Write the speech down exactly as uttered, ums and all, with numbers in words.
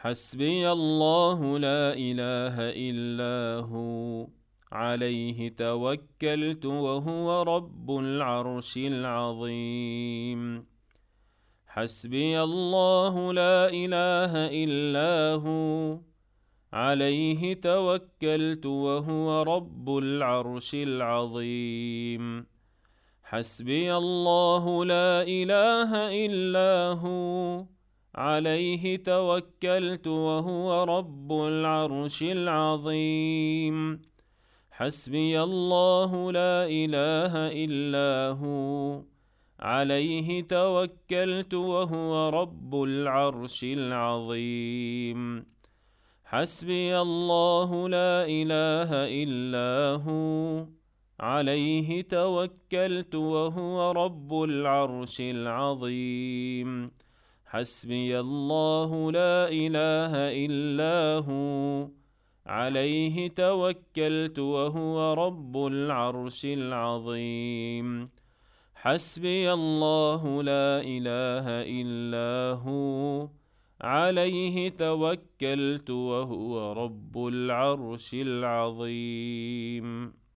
حسبي الله لا إله إلا هو عليه توكلت وهو رب العرش العظيم. حسبي الله لا إله إلا هو عليه توكلت وهو رب العرش العظيم. حسبي الله لا إله إلا هو عليه توكلت وهو رب العرش العظيم. حسبي الله لا إله إلا هو عليه توكلت وهو رب العرش العظيم. حسبي الله لا إله إلا هو عليه توكلت وهو رب العرش العظيم. حسبي الله لا إله إلا هو عليه توكلت وهو رب العرش العظيم. حسبي الله لا إله إلا هو عليه توكلت وهو رب العرش العظيم.